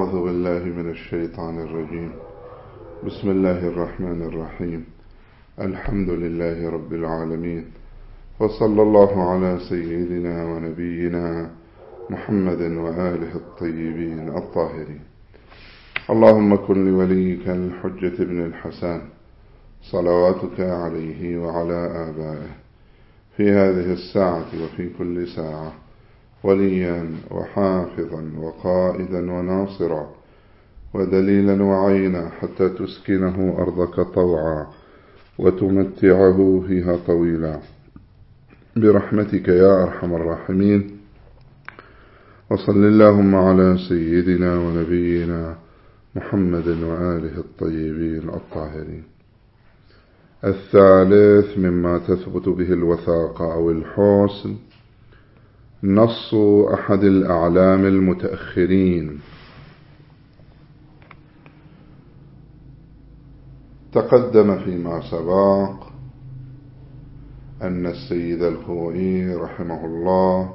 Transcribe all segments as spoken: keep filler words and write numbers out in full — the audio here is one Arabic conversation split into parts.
أعوذ بالله من الشيطان الرجيم. بسم الله الرحمن الرحيم. الحمد لله رب العالمين، وصلى الله على سيدنا ونبينا محمد وآله الطيبين الطاهرين. اللهم كن لوليك الحجة ابن الحسن صلواتك عليه وعلى آبائه في هذه الساعة وفي كل ساعة وليا وحافظا وقائدا وناصرا ودليلا وعينا حتى تسكنه أرضك طوعا وتمتعه فيها طويلا برحمتك يا أرحم الراحمين. وصل اللهم على سيدنا ونبينا محمد وآله الطيبين الطاهرين. الثالث مما تثبت به الوثاقة أو الحسن نص أحد الأعلام المتأخرين. تقدم فيما سبق أن السيد الخوئي رحمه الله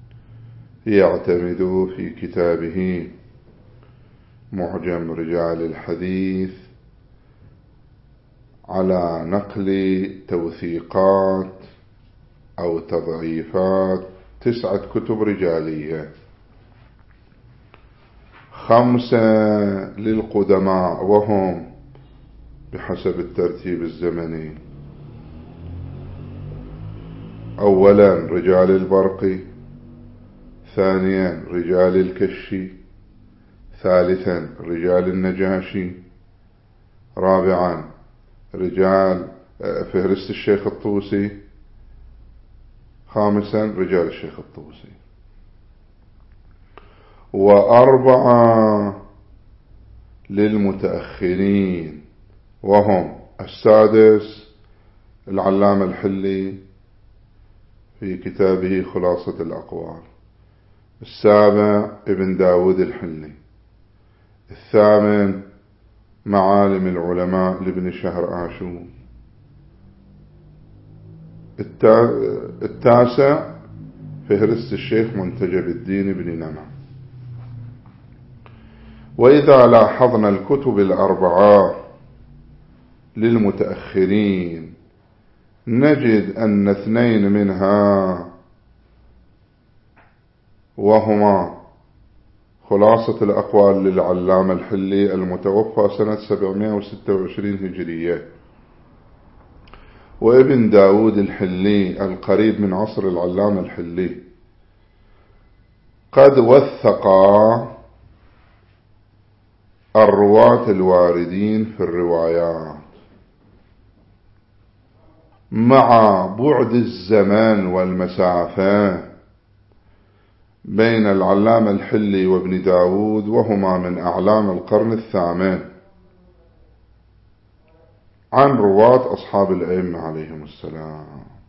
يعتمد في كتابه معجم رجال الحديث على نقل توثيقات أو تضعيفات تسعة كتب رجالية، خمسة للقدماء وهم بحسب الترتيب الزمني: أولا رجال البرقي، ثانيا رجال الكشي، ثالثا رجال النجاشي، رابعا رجال فهرست الشيخ الطوسي، خامسا رجال الشيخ الطوسي، وأربعة للمتأخرين وهم: السادس العلامة الحلي في كتابه خلاصة الأقوال، السابع ابن داود الحلي، الثامن معالم العلماء لابن شهر عاشور، التاسع فهرست الشيخ منتجب الدين بن نمى. وإذا لاحظنا الكتب الأربعة للمتأخرين نجد أن اثنين منها وهما خلاصة الأقوال للعلامة الحلي المتوفى سنة سبعمائة وستة وعشرين هجرية، وابن داود الحلي القريب من عصر العلامة الحلي، قد وثقا الرواة الواردين في الروايات مع بعد الزمان والمسافة بين العلامة الحلي وابن داود، وهما من أعلام القرن الثامن، عن رواة أصحاب الأئمة عليهم السلام.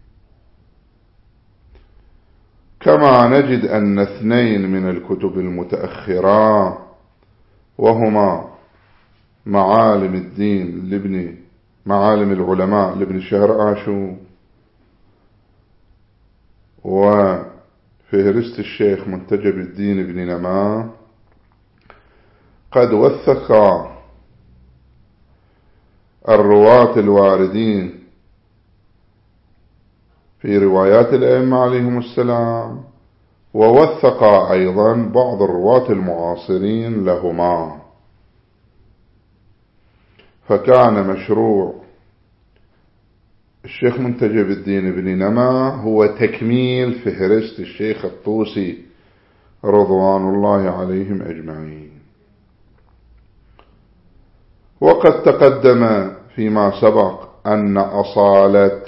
كما نجد أن اثنين من الكتب المتأخرة وهما معالم الدين لابن معالم العلماء لابن شهر عاشور وفهرست الشيخ منتجب الدين بن نمى قد وثقا الرواة الواردين في روايات الأئمة عليهم السلام، ووثقا أيضا بعض الرواة المعاصرين لهما. فكان مشروع الشيخ منتجب الدين بن نمى هو تكميل فهرست الشيخ الطوسي رضوان الله عليهم أجمعين. وقد تقدم فيما سبق أن أصالة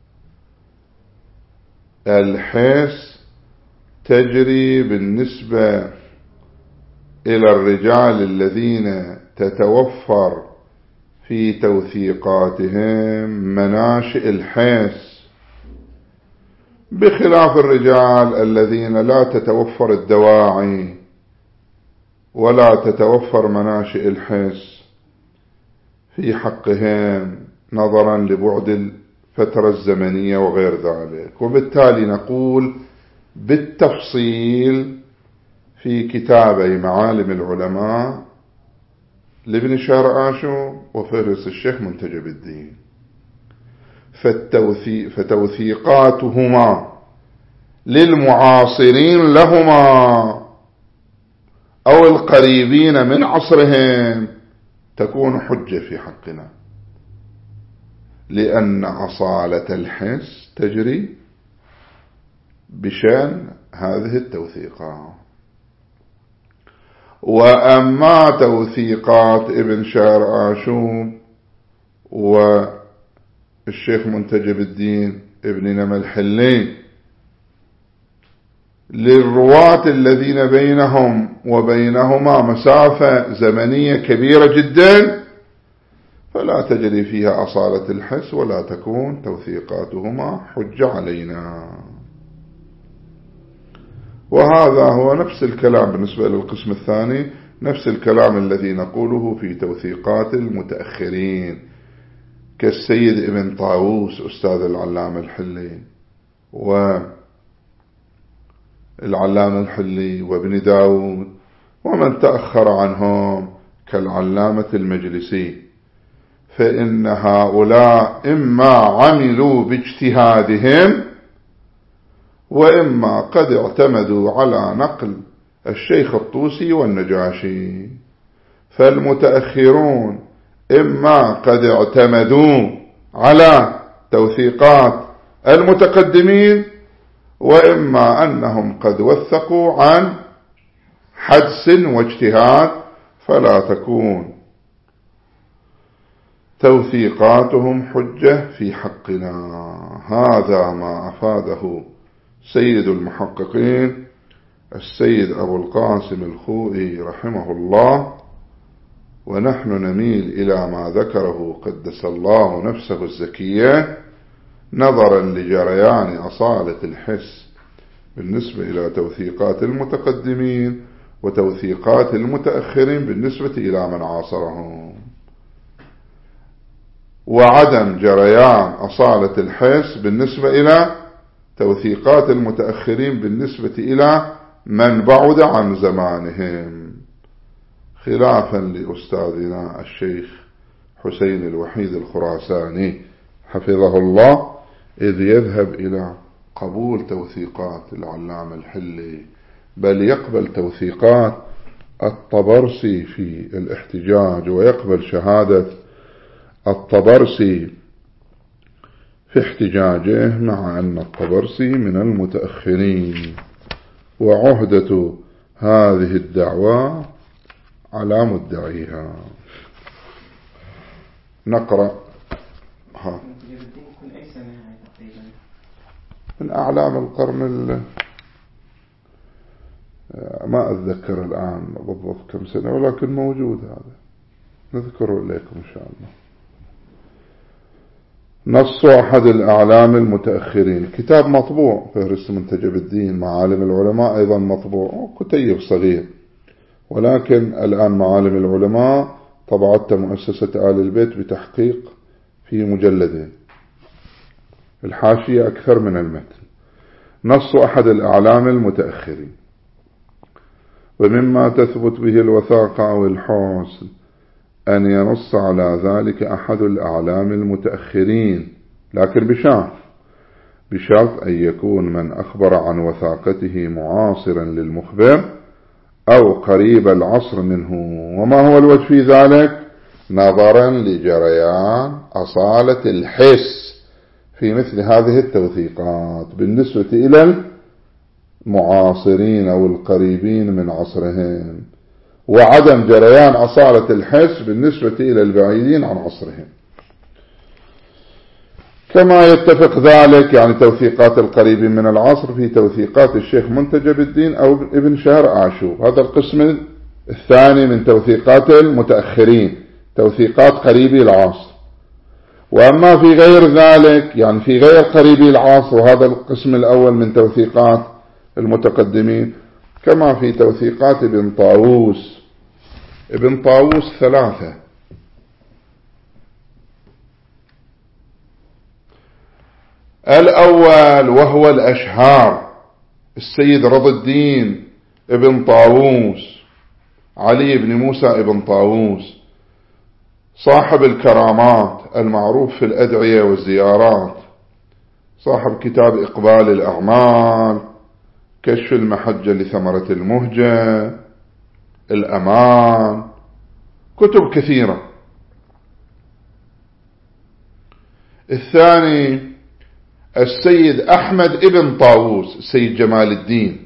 الحس تجري بالنسبة إلى الرجال الذين تتوفر في توثيقاتهم مناشئ الحس، بخلاف الرجال الذين لا تتوفر الدواعي ولا تتوفر مناشئ الحس في حقهم نظرا لبعد الفترة الزمنية وغير ذلك. وبالتالي نقول بالتفصيل في كتابي معالم العلماء لابن شهر آشو وفهرس الشيخ منتجب الدين، فالتوثي فتوثيقاتهما للمعاصرين لهما أو القريبين من عصرهم تكون حجة في حقنا، لأن أصالة الحس تجري بشأن هذه التوثيقات. وأما توثيقات ابن شهر آشوب والشيخ منتجب الدين ابن نمى الحلي للرواة الذين بينهم وبينهما مسافة زمنية كبيرة جدا فلا تجري فيها أصالة الحس ولا تكون توثيقاتهما حجة علينا. وهذا هو نفس الكلام بالنسبة للقسم الثاني، نفس الكلام الذي نقوله في توثيقات المتأخرين كالسيد ابن طاووس أستاذ العلامة الحلي والعلامة الحلي وابن داود ومن تأخر عنهم كالعلامة المجلسي، فإن هؤلاء إما عملوا باجتهادهم وإما قد اعتمدوا على نقل الشيخ الطوسي والنجاشي. فالمتأخرون إما قد اعتمدوا على توثيقات المتقدمين وإما أنهم قد وثقوا عن حدس واجتهاد، فلا تكون توثيقاتهم حجة في حقنا. هذا ما أفاده سيد المحققين السيد أبو القاسم الخوئي رحمه الله، ونحن نميل إلى ما ذكره قدس الله نفسه الزكية نظرا لجريان أصالة الحس بالنسبة إلى توثيقات المتقدمين وتوثيقات المتأخرين بالنسبة إلى من عاصرهم، وعدم جريان أصالة الحس بالنسبة إلى توثيقات المتأخرين بالنسبة إلى من بعد عن زمانهم، خلافا لأستاذنا الشيخ حسين الوحيد الخراساني حفظه الله، إذ يذهب إلى قبول توثيقات العلامة الحلي، بل يقبل توثيقات الطبرسي في الاحتجاج ويقبل شهادة الطبرسي في احتجاجه، مع أن الطبرسي من المتأخرين، وعهدة هذه الدعوة على مدعيها. نقرأ ها من أعلام القرن، ما أتذكر الآن بالضبط كم سنة، ولكن موجود هذا، نذكره إليكم إن شاء الله. نص أحد الأعلام المتأخرين، كتاب مطبوع فهرس منتجب الدين معالم العلماء، أيضا مطبوع كتيب صغير، ولكن الآن معالم العلماء طبعت مؤسسة آل البيت بتحقيق في مجلدين، الحاشية أكثر من المتن. نص أحد الأعلام المتأخرين، ومما تثبت به الوثاقة أو الحسن أن ينص على ذلك أحد الأعلام المتأخرين، لكن بشرط بشرط أن يكون من أخبر عن وثاقته معاصرا للمخبر أو قريب العصر منه. وما هو الوجه في ذلك؟ نظرا لجريان أصالة الحس في مثل هذه التوثيقات بالنسبة إلى المعاصرين أو القريبين من عصرهم، وعدم جريان أصالة الحس بالنسبة إلى البعيدين عن عصرهم. كما يتفق ذلك يعني توثيقات القريبين من العصر في توثيقات الشيخ منتجب الدين أو ابن شهر آشوب، هذا القسم الثاني من توثيقات المتأخرين، توثيقات قريبي العصر. وأما في غير ذلك يعني في غير قريبي العصر، وهذا القسم الأول من توثيقات المتقدمين، كما في توثيقات ابن طاووس. ابن طاووس ثلاثة: الأول وهو الأشهار السيد رضا الدين ابن طاووس، علي بن موسى ابن طاووس، صاحب الكرامات المعروف في الأدعية والزيارات، صاحب كتاب إقبال الأعمال، كشف المحجة لثمرة المهجة، الأمان، كتب كثيرة. الثاني السيد أحمد ابن طاووس، السيد جمال الدين،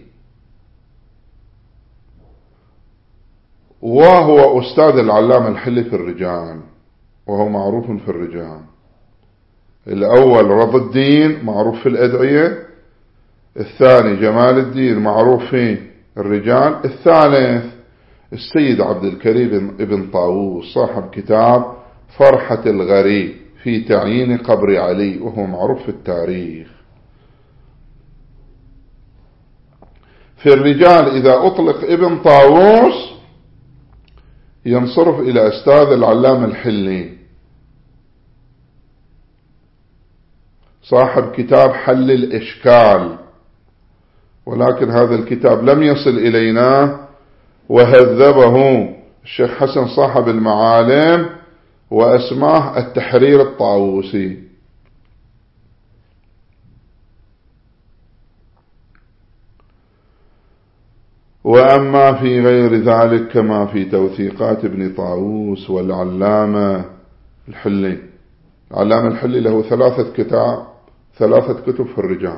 وهو أستاذ العلامة الحلي في الرجال، وهو معروف في الرجال. الأول رضا الدين معروف في الأدعية، الثاني جمال الدين معروف في الرجال، الثالث السيد عبد الكريم ابن طاووس صاحب كتاب فرحة الغريب في تعيين قبر علي، وهو معروف في التاريخ. في الرجال إذا أطلق ابن طاووس ينصرف إلى أستاذ العلامة الحلي صاحب كتاب حل الإشكال، ولكن هذا الكتاب لم يصل إلينا، وهذبه الشيخ حسن صاحب المعالم وأسماه التحرير الطاووسي. وأما في غير ذلك كما في توثيقات ابن طاووس والعلامة الحلي، العلامة الحلي له ثلاثة كتاب ثلاثة كتب في الرجال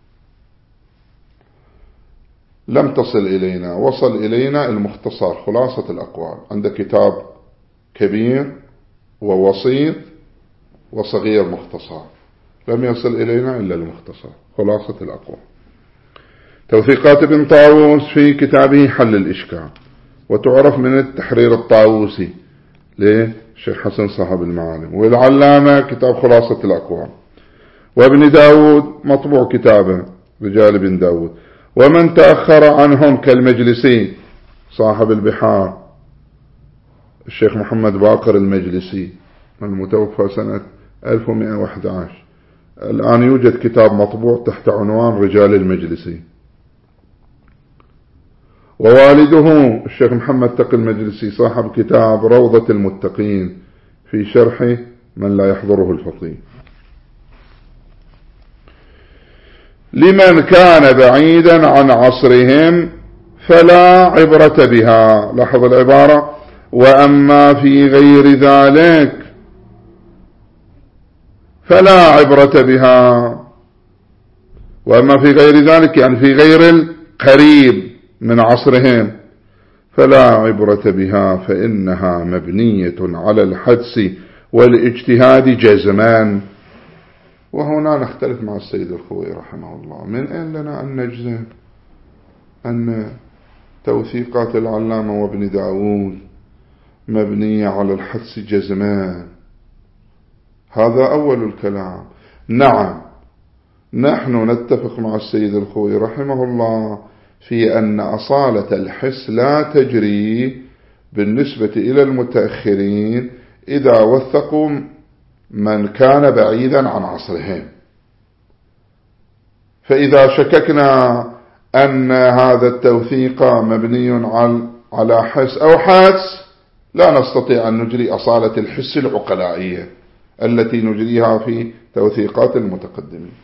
لم تصل إلينا، وصل إلينا المختصر خلاصة الأقوال، عنده كتاب كبير ووسيط وصغير مختصر، لم يصل إلينا إلا المختصر خلاصة الأقوال. توثيقات ابن طاووس في كتابه حل الإشكال، وتعرف من التحرير الطاووسي للشيخ حسن صاحب المعالم، والعلامة كتاب خلاصة الأقوال، وابن داود مطبوع كتابه رجال ابن داود. ومن تأخر عنهم كالمجلسي صاحب البحار الشيخ محمد باقر المجلسي المتوفى سنة ألف ومئة وأحد عشر، الآن يوجد كتاب مطبوع تحت عنوان رجال المجلسي. ووالده الشيخ محمد تقي المجلسي صاحب كتاب روضة المتقين في شرح من لا يحضره الفقيه. لمن كان بعيدا عن عصرهم فلا عبرة بها، لاحظ العبارة، وأما في غير ذلك فلا عبرة بها. وأما في غير ذلك يعني في غير القريب من عصرهم فلا عبرة بها، فإنها مبنية على الحدس والاجتهاد جزما. وهنا نختلف مع السيد الخوئي رحمه الله، من أين لنا أن نجزم أن توثيقات العلامة وابن داود مبنية على الحدس جزمان؟ هذا أول الكلام. نعم نحن نتفق مع السيد الخوئي رحمه الله في أن أصالة الحس لا تجري بالنسبة إلى المتأخرين إذا وثقوا من كان بعيدا عن عصرهم. فإذا شككنا أن هذا التوثيق مبني على حس أو حدس لا نستطيع أن نجري أصالة الحس العقلائية التي نجريها في توثيقات المتقدمين.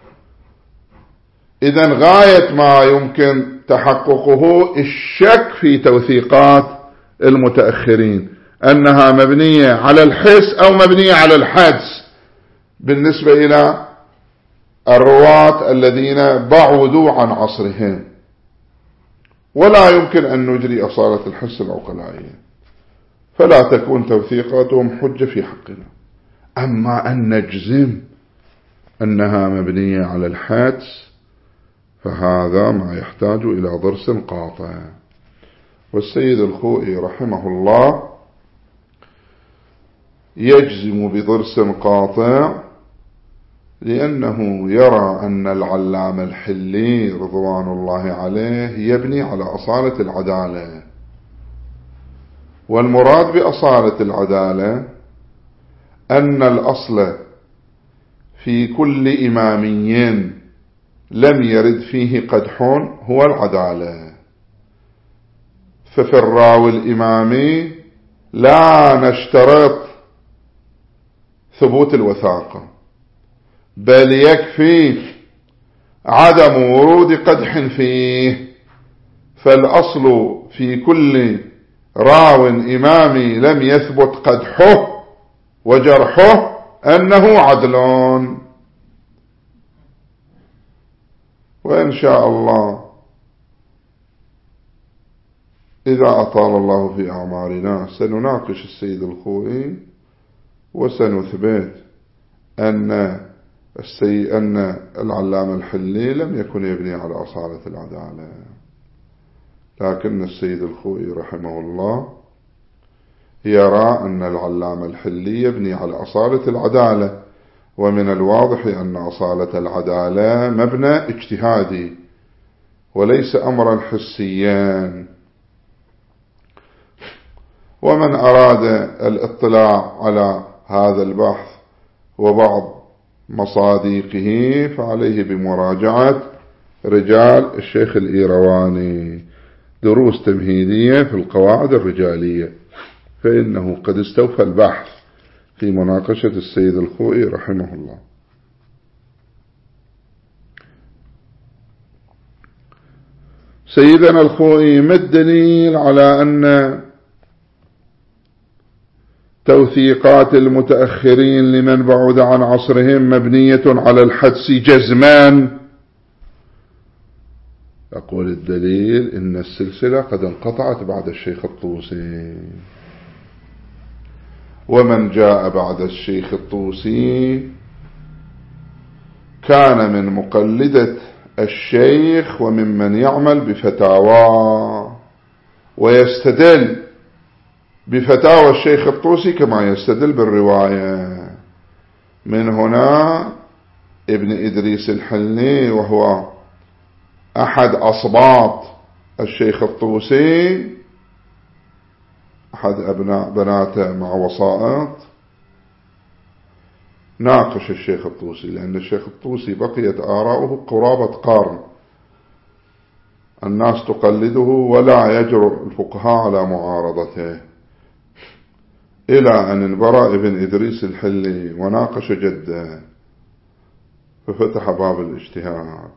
إذن غاية ما يمكن تحققه الشك في توثيقات المتأخرين أنها مبنية على الحس أو مبنية على الحدس بالنسبة إلى الرواة الذين بعدوا عن عصرهم، ولا يمكن أن نجري أصالة الحس العقلائية، فلا تكون توثيقاتهم حجة في حقنا. أما أن نجزم أنها مبنية على الحدس فهذا ما يحتاج إلى ضرس قاطع. والسيد الخوئي رحمه الله يجزم بضرس قاطع لأنه يرى أن العلامة الحلي رضوان الله عليه يبني على أصالة العدالة، والمراد بأصالة العدالة أن الأصل في كل إمامي لم يرد فيه قدح هو العدالة، ففي الراوي الإمامي لا نشترط ثبوت الوثاقة، بل يكفي عدم ورود قدح فيه. فالأصل في كل راو إمامي لم يثبت قدحه وجرحه أنه عدل. وإن شاء الله إذا أطال الله في أعمارنا سنناقش السيد الخوئي وسنثبت أن السي أن العلامة الحلي لم يكن يبني على أصالة العدالة، لكن السيد الخوئي رحمه الله يرى أن العلامة الحلي يبني على أصالة العدالة، ومن الواضح أن أصالة العدالة مبنى اجتهادي وليس أمرا حسيا. ومن أراد الاطلاع على هذا البحث وبعض مصادقه فعليه بمراجعة رجال الشيخ الإيرواني، دروس تمهيدية في القواعد الرجالية، فإنه قد استوفى البحث في مناقشة السيد الخوئي رحمه الله. سيدنا الخوئي ما الدليل على أن توثيقات المتأخرين لمن بعد عن عصرهم مبنية على الحدس جزمان؟ أقول الدليل إن السلسلة قد انقطعت بعد الشيخ الطوسي، ومن جاء بعد الشيخ الطوسي كان من مقلدة الشيخ وممن يعمل بفتاوى ويستدل بفتاوى الشيخ الطوسي كما يستدل بالرواية. من هنا ابن إدريس الحلي وهو أحد أصباط الشيخ الطوسي، أحد أبناء بناته مع وسائط، ناقش الشيخ الطوسي، لأن الشيخ الطوسي بقيت آراؤه قرابة قرن، الناس تقلده ولا يجرؤ الفقهاء على معارضته، إلى أن انبرى ابن إدريس الحلي وناقش جده ففتح باب الاجتهاد.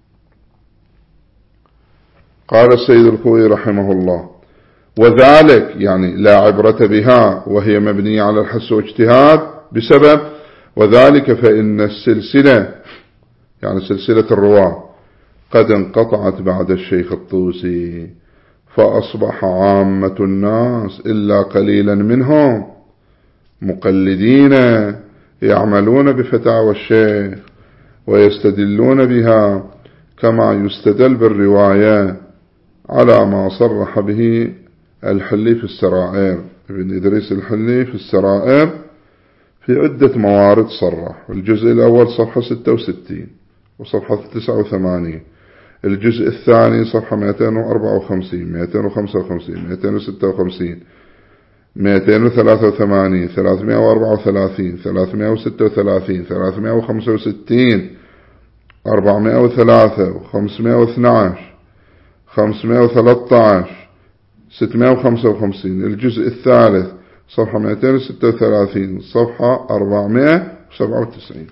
قال السيد الخوئي رحمه الله: وذلك يعني لا عبرة بها وهي مبنية على الحس واجتهاد بسبب وذلك فإن السلسلة يعني سلسلة الرواة قد انقطعت بعد الشيخ الطوسي، فأصبح عامة الناس إلا قليلا منهم مقلدين يعملون بفتاوى الشيخ ويستدلون بها كما يستدل بالرواية على ما صرح به الحلي في السرائر، ابن إدريس الحلي في السرائر في عدة موارد صرح. الجزء الأول صفحة ستة وستين وصفحة تسعة وثمانين، الجزء الثاني صفحة مئتين وأربعة وخمسين مئتين وخمسة وخمسين مئتين وستة وخمسين مئتين وثلاثة وثمانين ثلاثمئة وأربعة وثلاثين ثلاثمئة وستة وثلاثين ثلاثمئة وخمسة وستين أربعمئة وثلاثة خمسمئة واثني عشر خمسمئة وثلاثة عشر ستمئة وخمسة وخمسين، الجزء الثالث صفحة مئتين وستة وثلاثين صفحة أربعمئة وسبعة وتسعين.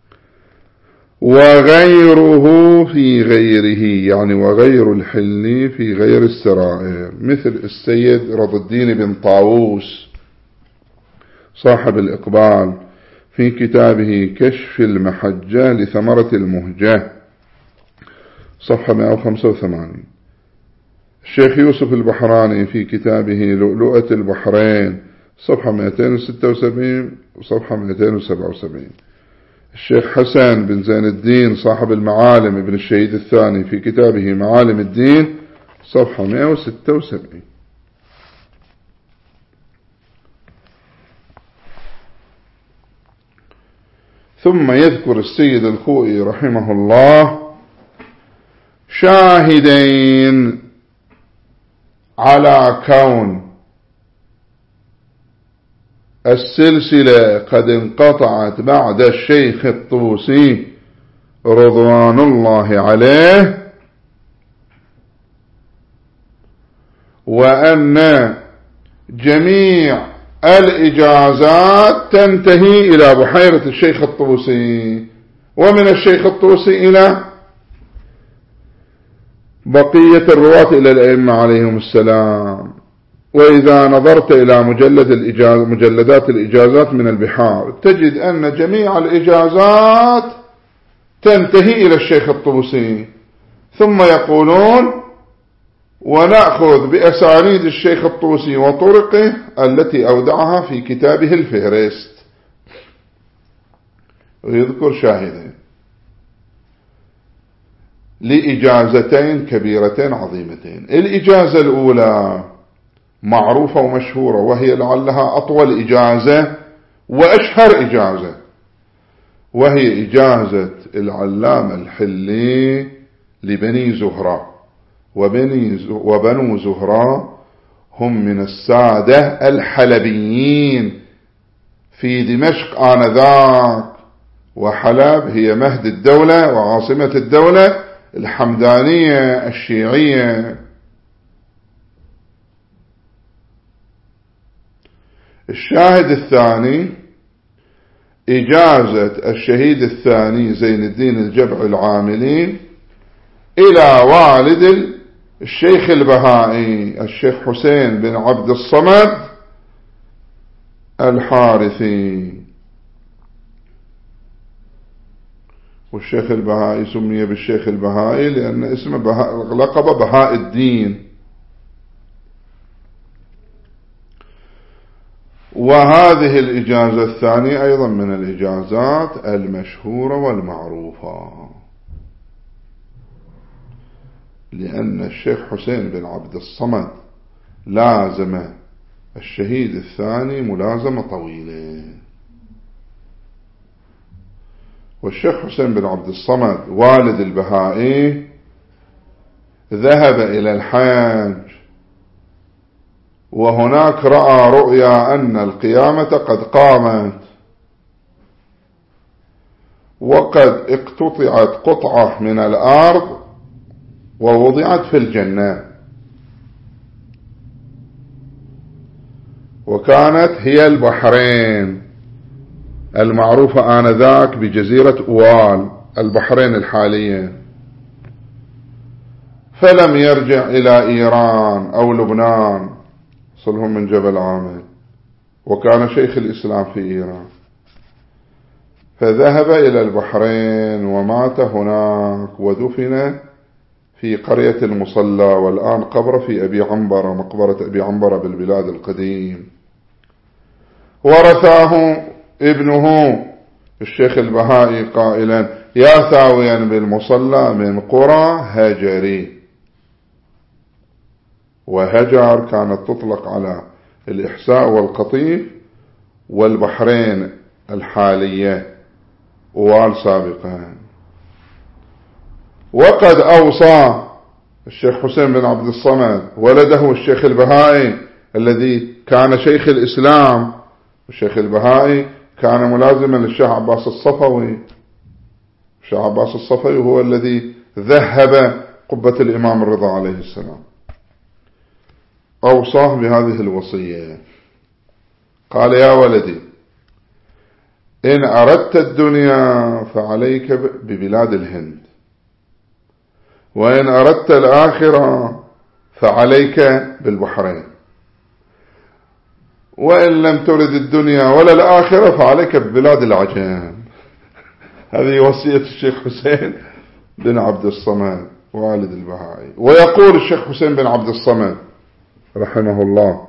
وغيره في غيره يعني وغير الحلي في غير السرائر، مثل السيد رضي الدين بن طاووس صاحب الإقبال في كتابه كشف المحجة لثمرة المهجة صفحة مئة وخمسة وثمانين، الشيخ يوسف البحراني في كتابه لؤلؤة البحرين صفحة مئتين وستة وسبعين وصفحة مئتين وسبعة وسبعين، الشيخ حسن بن زين الدين صاحب المعالم ابن الشهيد الثاني في كتابه معالم الدين صفحة مئة وستة وسبعين. ثم يذكر السيد الخوئي رحمه الله شاهدين على كون السلسلة قد انقطعت بعد الشيخ الطوسي رضوان الله عليه، وأن جميع الإجازات تنتهي إلى بحيرة الشيخ الطوسي، ومن الشيخ الطوسي إلى بقية الرواة إلى الأئمة عليهم السلام. وإذا نظرت إلى مجلد الإجاز مجلدات الإجازات من البحار تجد أن جميع الإجازات تنتهي إلى الشيخ الطوسي، ثم يقولون ونأخذ بأسانيد الشيخ الطوسي وطرقه التي أودعها في كتابه الفهرست، ويذكر شاهدين لإجازتين كبيرتين عظيمتين. الإجازة الأولى معروفة ومشهورة، وهي لعلها أطول إجازة وأشهر إجازة، وهي إجازة العلامة الحلي لبني زهراء. وبني وبنو زهراء هم من السادة الحلبيين في دمشق آنذاك، وحلب هي مهد الدولة وعاصمة الدولة الحمدانية الشيعية. الشاهد الثاني إجازة الشهيد الثاني زين الدين الجبع العاملي إلى والد الشيخ البهائي الشيخ حسين بن عبد الصمد الحارثي. والشيخ البهائي سمي بالشيخ البهائي لأن اسمه بهاء، لقب بهاء الدين. وهذه الإجازة الثانية أيضا من الإجازات المشهورة والمعروفة، لأن الشيخ حسين بن عبد الصمد لازم الشهيد الثاني ملازمة طويلة. والشيخ حسين بن عبد الصمد والد البهائي ذهب إلى الحج، وهناك رأى رؤيا أن القيامة قد قامت، وقد اقتطعت قطعة من الأرض ووضعت في الجنة، وكانت هي البحرين المعروفة آنذاك بجزيرة أوال، البحرين الحالية. فلم يرجع إلى إيران أو لبنان، صلهم من جبل عامل، وكان شيخ الإسلام في إيران، فذهب إلى البحرين ومات هناك، ودفن في قرية المصلى، والآن قبر في أبي عنبرة، مقبرة أبي عنبرة بالبلاد القديم. ورثاه ابنه الشيخ البهائي قائلا: يا ثاويا بالمصلى من قرى هجري. وهجر كانت تطلق على الإحساء والقطيف والبحرين الحالية أوال سابقا. وقد أوصى الشيخ حسين بن عبد الصمد ولده الشيخ البهائي الذي كان شيخ الإسلام، الشيخ البهائي كان ملازما للشيخ عباس الصفوي. الشيخ عباس الصفوي هو الذي ذهب قبة الإمام الرضا عليه السلام. أوصاه بهذه الوصية، قال: يا ولدي، إن أردت الدنيا فعليك ببلاد الهند، وإن أردت الآخرة فعليك بالبحرين، وإن لم ترد الدنيا ولا الآخرة فعليك ببلاد العجم. هذه وصية الشيخ حسين بن عبد الصمد والد البهائي. ويقول الشيخ حسين بن عبد الصمد رحمه الله: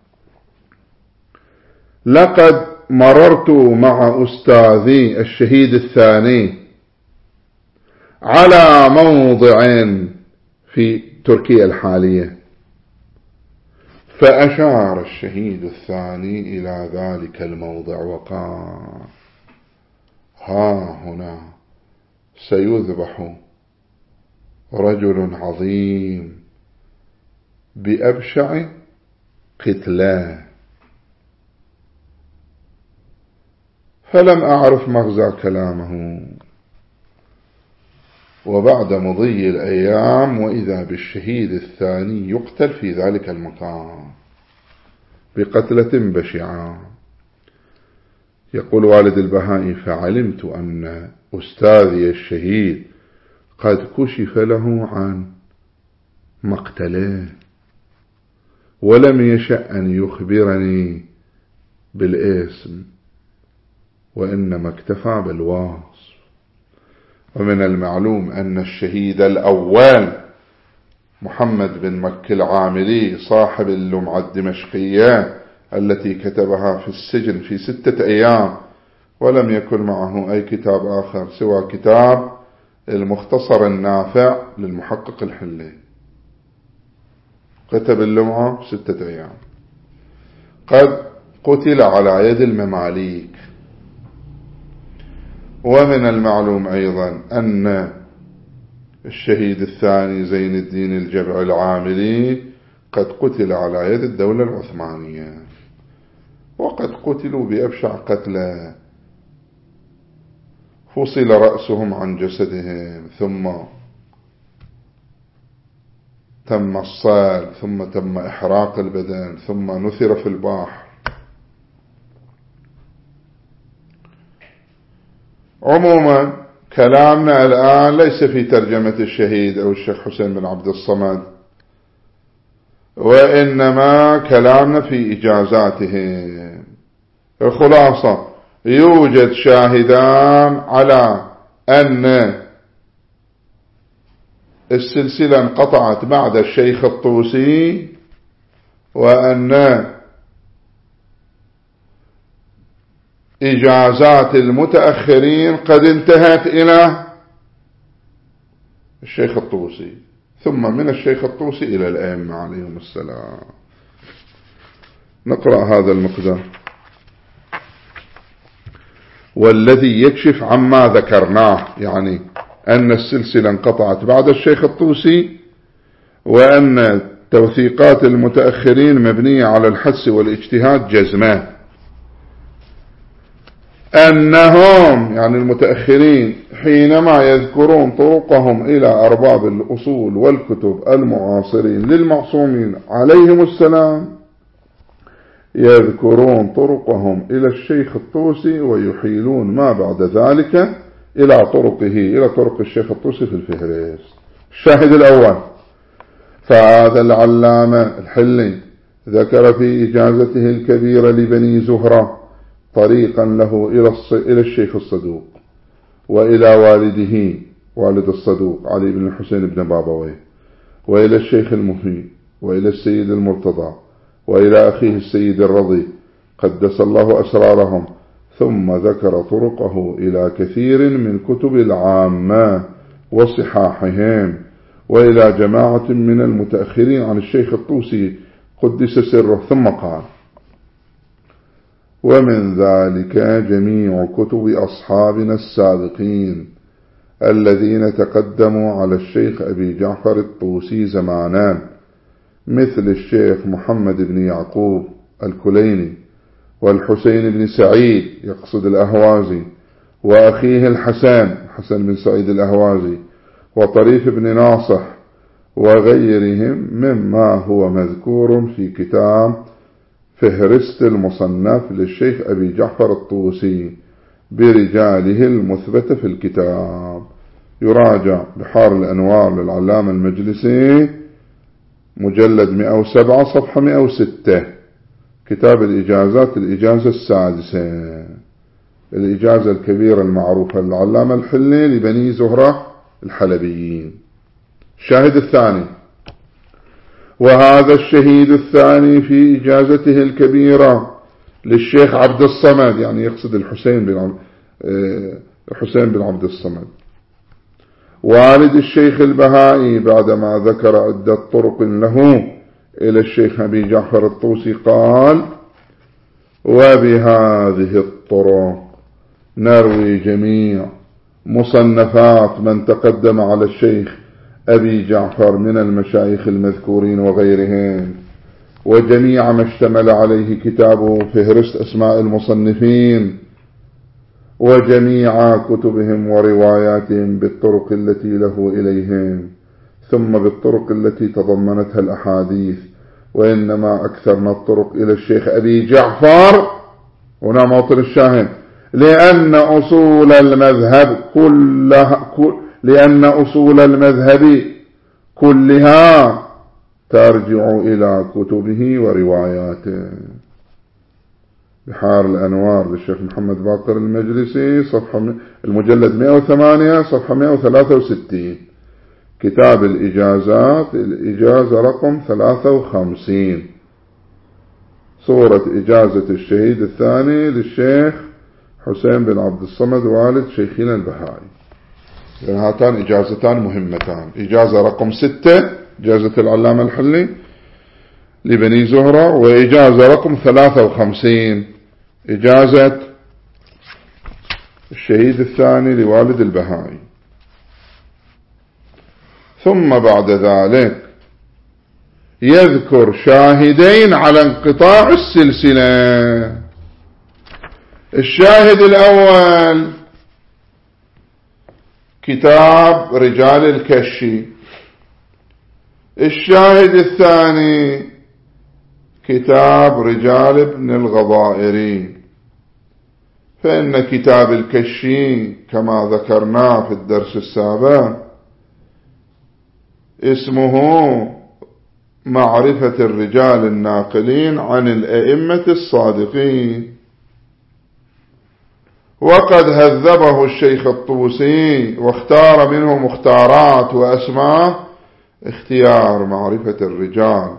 لقد مررت مع أستاذي الشهيد الثاني على موضع في تركيا الحالية، فأشار الشهيد الثاني إلى ذلك الموضع وقال: ها هنا سيذبح رجل عظيم بأبشع قتلاه. فلم أعرف مغزى كلامه، وبعد مضي الأيام وإذا بالشهيد الثاني يقتل في ذلك المكان بقتلة بشعة. يقول والد البهائي: فعلمت أن أستاذي الشهيد قد كشف له عن مقتله ولم يشأ أن يخبرني بالاسم، وإنما اكتفى بالوصف. ومن المعلوم أن الشهيد الأول محمد بن مكي العاملي صاحب اللمعة الدمشقية التي كتبها في السجن في ستة أيام ولم يكن معه أي كتاب آخر سوى كتاب المختصر النافع للمحقق الحلي، كتب اللمعة في ستة أيام، قد قتل على يد المماليك. ومن المعلوم أيضا أن الشهيد الثاني زين الدين الجبع العاملي قد قتل على يد الدولة العثمانية، وقد قتلوا بأبشع قتلى، فصل رأسهم عن جسدهم ثم تم الصال ثم تم إحراق البدن ثم نثر في البحر. عموما كلامنا الآن ليس في ترجمة الشهيد أو الشيخ حسين بن عبد الصمد، وإنما كلامنا في إجازاتهم. الخلاصة: يوجد شاهدان على أن السلسلة انقطعت بعد الشيخ الطوسي، وأن إجازات المتأخرين قد انتهت إلى الشيخ الطوسي، ثم من الشيخ الطوسي إلى الأئمة عليهم السلام. نقرأ هذا المقدار: والذي يكشف عما ذكرناه، يعني أن السلسلة انقطعت بعد الشيخ الطوسي، وأن توثيقات المتأخرين مبنية على الحدس والاجتهاد جزمان، أنهم يعني المتأخرين حينما يذكرون طرقهم إلى أرباب الأصول والكتب المعاصرين للمعصومين عليهم السلام يذكرون طرقهم إلى الشيخ الطوسي ويحيلون ما بعد ذلك إلى طرقه إلى طرق الشيخ الطوسي في الفهرست. الشاهد الأول: فهذا العلامة الحلي ذكر في إجازته الكبيرة لبني زهرة طريقا له إلى الشيخ الصدوق وإلى والده والد الصدوق علي بن الحسين بن بابويه، وإلى الشيخ المهي، وإلى السيد المرتضى، وإلى أخيه السيد الرضي قدس الله أسرارهم، ثم ذكر طرقه إلى كثير من كتب العامة وصحاحهم، وإلى جماعة من المتأخرين عن الشيخ الطوسي قدس سره، ثم قال: ومن ذلك جميع كتب أصحابنا السابقين الذين تقدموا على الشيخ أبي جعفر الطوسي زمانان، مثل الشيخ محمد بن يعقوب الكليني، والحسين بن سعيد يقصد الأهوازي، وأخيه الحسن حسن بن سعيد الأهوازي، وطريف بن ناصح، وغيرهم مما هو مذكور في كتاب فهرست المصنف للشيخ أبي جعفر الطوسي برجاله المثبتة في الكتاب. يراجع بحار الأنوار للعلامة المجلسي مجلد مئة وسبعة صفحة مئة وستة، كتاب الإجازات الإجازة السادسة، الإجازة الكبيرة المعروفة للعلامة الحلي لبني زهرة الحلبيين. الشاهد الثاني: وهذا الشهيد الثاني في إجازته الكبيرة للشيخ عبد الصمد، يعني يقصد الحسين بن عبد الحسين بن عبد الصمد والد الشيخ البهائي، بعدما ذكر عدة طرق له إلى الشيخ أبي جعفر الطوسي قال: وبهذه الطرق نروي جميع مصنفات من تقدم على الشيخ أبي جعفر من المشايخ المذكورين وغيرهم، وجميع ما اشتمل عليه كتابه فهرست أسماء المصنفين، وجميع كتبهم ورواياتهم بالطرق التي له إليهم، ثم بالطرق التي تضمنتها الأحاديث. وإنما أكثرنا الطرق إلى الشيخ أبي جعفر، هنا موطن الشاهد، لأن أصول المذهب كلها كل لأن أصول المذهب كلها ترجع إلى كتبه ورواياته. بحار الأنوار للشيخ محمد باقر المجلسي، صفحة المجلد مئة وثمانية صفحة مئة وثلاثة وستين. كتاب الإجازات، الإجازة رقم ثلاثة وخمسين، صورة إجازة الشهيد الثاني للشيخ حسين بن عبد الصمد والد شيخنا البهائي. هاتان إجازتان مهمتان، إجازة رقم ستة إجازة العلامة الحلي لبني زهرة، وإجازة رقم ثلاثة وخمسين إجازة الشهيد الثاني لوالد البهائي. ثم بعد ذلك يذكر شاهدين على انقطاع السلسلة. الشاهد الأول كتاب رجال الكشي، الشاهد الثاني كتاب رجال ابن الغضائري. فإن كتاب الكشي كما ذكرنا في الدرس السابق اسمه معرفة الرجال الناقلين عن الأئمة الصادقين، وقد هذبه الشيخ الطوسي واختار منه مختارات وأسماء اختيار معرفة الرجال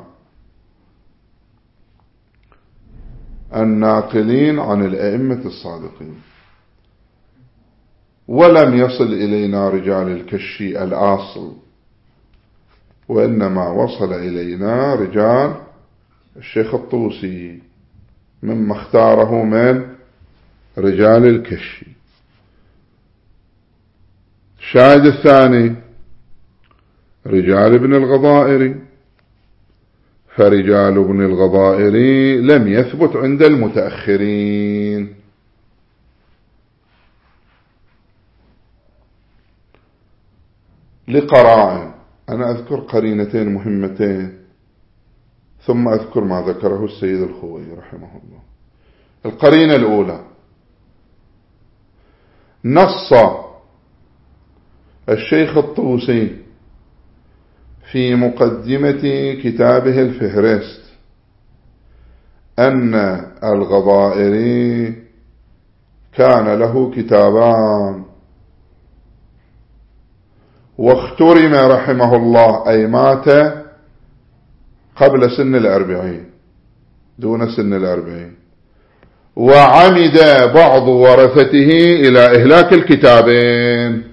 الناقلين عن الأئمة الصادقين. ولم يصل إلينا رجال الكشي الأصل، وإنما وصل إلينا رجال الشيخ الطوسي مما اختاره من رجال الكشي. الشاهد الثاني رجال ابن الغضائري، فرجال ابن الغضائري لم يثبت عند المتأخرين، لقرائن. أنا أذكر قرينتين مهمتين ثم أذكر ما ذكره السيد الخوئي رحمه الله. القرينة الأولى، نص الشيخ الطوسي في مقدمة كتابه الفهرست أن الغضائري كان له كتابان، واخترم رحمه الله أي مات قبل سن الأربعين دون سن الأربعين، وعمد بعض ورثته إلى إهلاك الكتابين.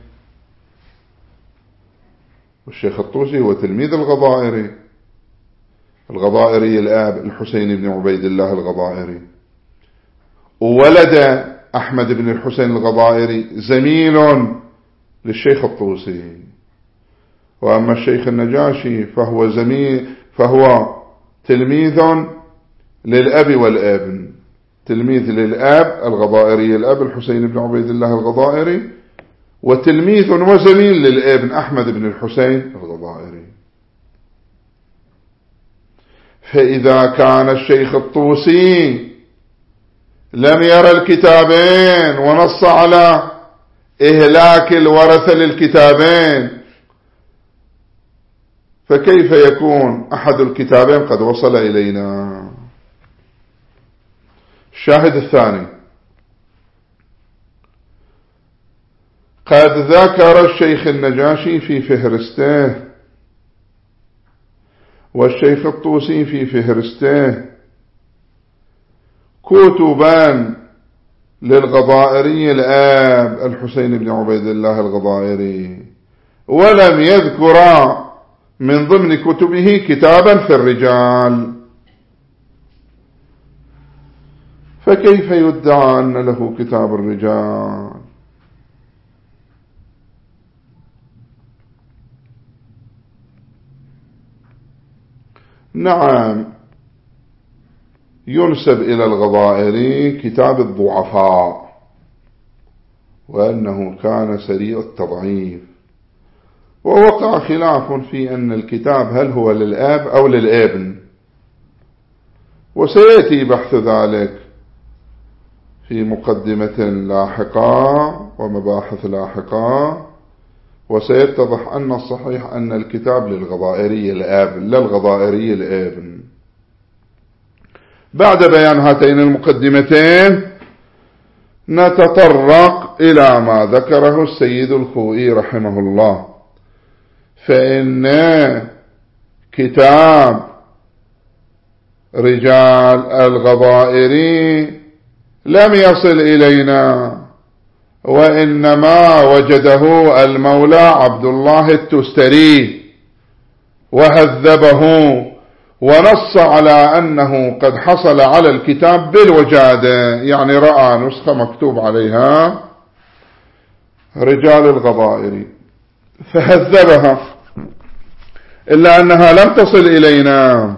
والشيخ الطوسي هو تلميذ الغضائري، الغضائري الآب الحسين بن عبيد الله الغضائري، وولد أحمد بن الحسين الغضائري زميل للشيخ الطوسي. وأما الشيخ النجاشي فهو زميل فهو تلميذ للأب والابن، تلميذ للأب الغضائري الأب الحسين بن عبيد الله الغضائري، وتلميذ وزميل للابن أحمد بن الحسين الغضائري. فإذا كان الشيخ الطوسي لم يرى الكتابين ونص على إهلاك الورثة للكتابين، فكيف يكون أحد الكتابين قد وصل إلينا؟ الشاهد الثاني، قد ذكر الشيخ النجاشي في فهرسته والشيخ الطوسي في فهرسته كتبا للغضائري الآب الحسين بن عبيد الله الغضائري، ولم يذكر من ضمن كتبه كتابا في الرجال، فكيف يدعى أن له كتاب الرجال؟ نعم، ينسب إلى الغضائري كتاب الضعفاء، وأنه كان سريع التضعيف. ووقع خلاف في أن الكتاب هل هو للأب أو للابن، وسيأتي بحث ذلك في مقدمة لاحقة ومباحث لاحقة، وسيتضح أن الصحيح أن الكتاب للغضائري الأب لا الغضائري الابن. بعد بيان هاتين المقدمتين نتطرق إلى ما ذكره السيد الخوئي رحمه الله، فإن كتاب رجال الغضائري لم يصل إلينا، وإنما وجده المولى عبد الله التستري وهذبه ونص على أنه قد حصل على الكتاب بالوجادة، يعني رأى نسخة مكتوب عليها رجال الغضائري فهذبها، إلا أنها لم تصل إلينا.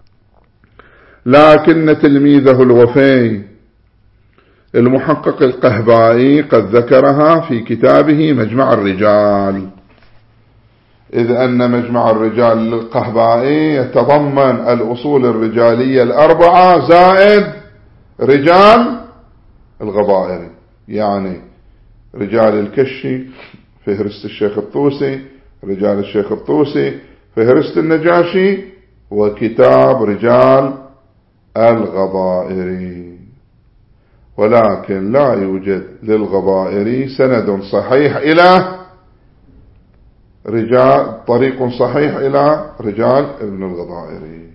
لكن تلميذه الوفي المحقق القهبائي قد ذكرها في كتابه مجمع الرجال، إذ أن مجمع الرجال للقهبائي يتضمن الأصول الرجالية الأربعة زائد رجال الغضائري، يعني رجال الكشي فهرست الشيخ الطوسي، رجال الشيخ الطوسي فهرست النجاشي، وكتاب رجال الغضائري. ولكن لا يوجد للغضائري سند صحيح إلى رجال، طريق صحيح إلى رجال ابن الغضائري.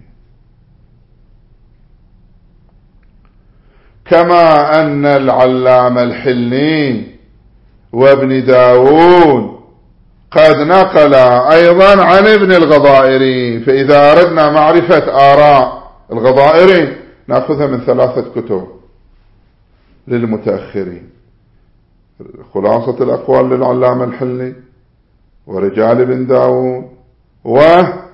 كما أن العلام الحلي وابن داود قد نقل أيضا عن ابن الغضائري، فإذا أردنا معرفة آراء الغضائري نأخذها من ثلاثة كتب للمتأخرين: خلاصة الأقوال للعلام الحلي، ورجال ابن داود، ومجمع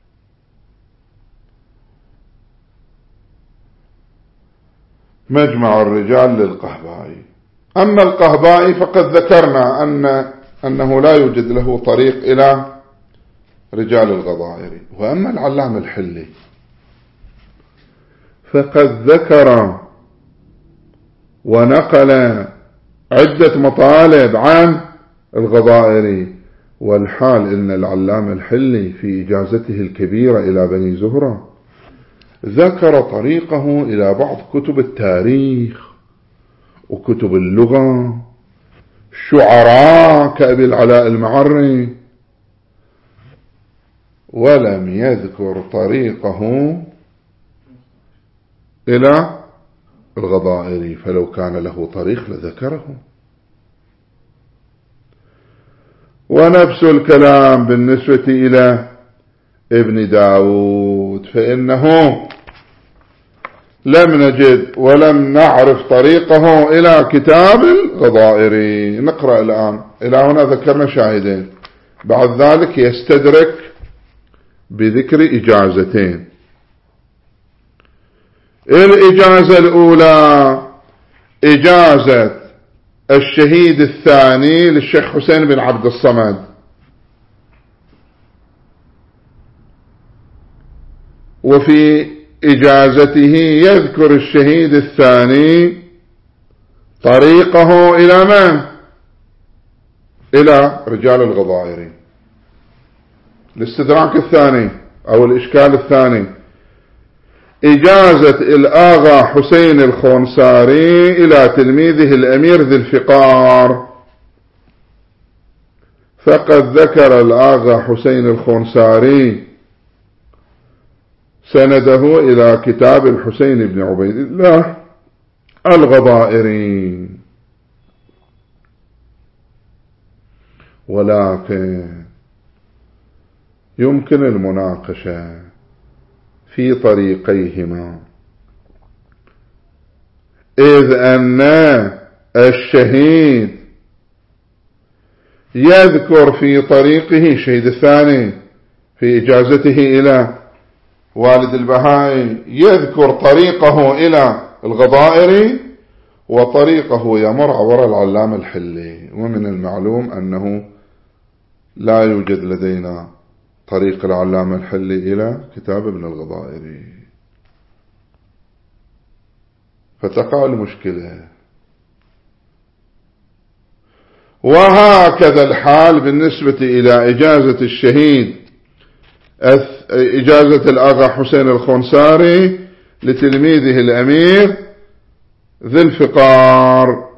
الرجال للقهبائي. أما القهبائي فقد ذكرنا أن أنه لا يوجد له طريق إلى رجال الغضائري. وأما العلام الحلي فقد ذكر ونقل عدة مطالب عن الغضائري، والحال إن العلام الحلي في إجازته الكبيرة إلى بني زهرة ذكر طريقه إلى بعض كتب التاريخ وكتب اللغة، شعراء كأبي العلاء المعري، ولم يذكر طريقه إلى الغضائري، فلو كان له طريق لذكره. ونفس الكلام بالنسبة إلى ابن داود، فإنه لم نجد ولم نعرف طريقه إلى كتاب الغضائري. نقرأ الآن. إلى هنا ذكرنا شاهدين، بعد ذلك يستدرك بذكر إجازتين. الإجازة الأولى إجازة الشهيد الثاني للشيخ حسين بن عبد الصمد، وفي إجازته يذكر الشهيد الثاني طريقه إلى من؟ إلى رجال الغضائري. الاستدراك الثاني أو الإشكال الثاني إجازة الآغا حسين الخونساري إلى تلميذه الأمير ذي الفقار، فقد ذكر الآغا حسين الخونساري سنده إلى كتاب الحسين بن عبيد الله الغضائري. ولكن يمكن المناقشة في طريقيهما، إذ أن الشهيد يذكر في طريقه الشهيد الثاني في إجازته إلى والد البهائي يذكر طريقه إلى الغضائري، وطريقه يمر عبر العلامة الحلي. ومن المعلوم أنه لا يوجد لدينا طريق العلامة الحلي إلى كتاب ابن الغضائري، فتقع المشكلة. وهكذا الحال بالنسبة إلى إجازة الشهيد، إجازة الآغا حسين الخنساري لتلميذه الأمير ذي الفقار.